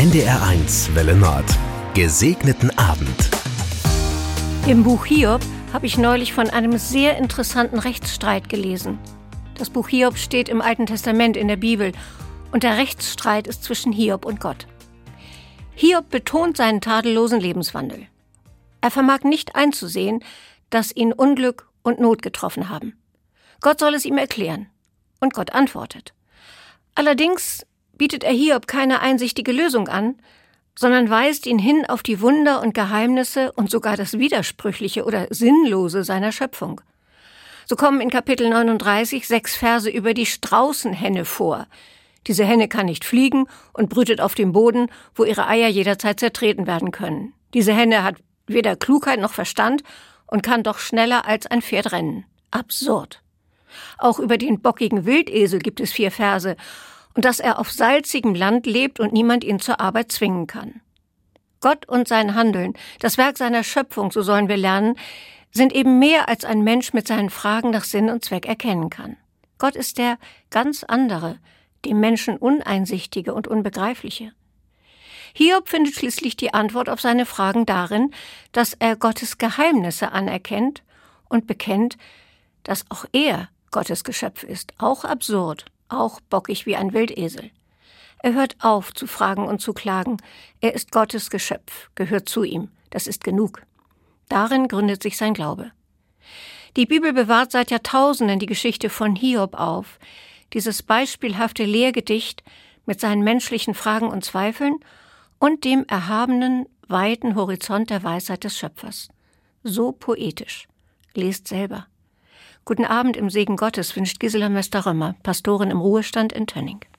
NDR1 Welle Nord. Gesegneten Abend. Im Buch Hiob habe ich neulich von einem sehr interessanten Rechtsstreit gelesen. Das Buch Hiob steht im Alten Testament in der Bibel und der Rechtsstreit ist zwischen Hiob und Gott. Hiob betont seinen tadellosen Lebenswandel. Er vermag nicht einzusehen, dass ihn Unglück und Not getroffen haben. Gott soll es ihm erklären. Und Gott antwortet. Allerdings bietet er Hiob keine einsichtige Lösung an, sondern weist ihn hin auf die Wunder und Geheimnisse und sogar das Widersprüchliche oder Sinnlose seiner Schöpfung. So kommen in Kapitel 39 6 Verse über die Straußenhenne vor. Diese Henne kann nicht fliegen und brütet auf dem Boden, wo ihre Eier jederzeit zertreten werden können. Diese Henne hat weder Klugheit noch Verstand und kann doch schneller als ein Pferd rennen. Absurd. Auch über den bockigen Wildesel gibt es 4 Verse und dass er auf salzigem Land lebt und niemand ihn zur Arbeit zwingen kann. Gott und sein Handeln, das Werk seiner Schöpfung, so sollen wir lernen, sind eben mehr als ein Mensch mit seinen Fragen nach Sinn und Zweck erkennen kann. Gott ist der ganz andere, dem Menschen uneinsichtige und unbegreifliche. Hiob findet schließlich die Antwort auf seine Fragen darin, dass er Gottes Geheimnisse anerkennt und bekennt, dass auch er Gottes Geschöpf ist, auch absurd, auch bockig wie ein Wildesel. Er hört auf zu fragen und zu klagen. Er ist Gottes Geschöpf, gehört zu ihm. Das ist genug. Darin gründet sich sein Glaube. Die Bibel bewahrt seit Jahrtausenden die Geschichte von Hiob auf. Dieses beispielhafte Lehrgedicht mit seinen menschlichen Fragen und Zweifeln und dem erhabenen, weiten Horizont der Weisheit des Schöpfers. So poetisch. Lest selber. Guten Abend im Segen Gottes wünscht Gisela Möster-Römer, Pastorin im Ruhestand in Tönning.